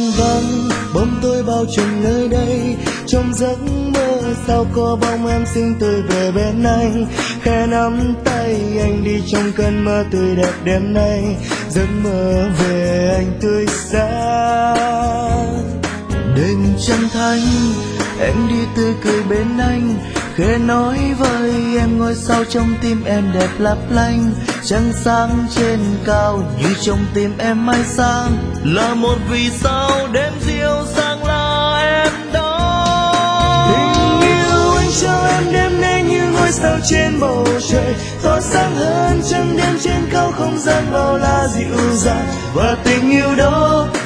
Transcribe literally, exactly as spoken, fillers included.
hoang vắng, bóng tối bao trùm nơi đây. Trong giấc mơ sao có bóng em xinh tươi về bên anh, khẽ nắm tay anh đi trong cơn mơ tươi đẹp đêm nay. Giấc mơ về anh tươi sáng. Đêm trăng thanh em đi tươi cười bên anh, khẽ nói với em ngôi sao trong tim em đẹp lấp lánh. Trăng sáng trên cao như trong tim em mãi sáng, là một vì sao đêm dịu dàng là em đó. Tình yêu anh cho em đêm nay như ngôi sao trên bầu trời, tỏa sáng hơn trăng đêm trên cao không gian bao la dịu dàng. Và tình yêu đó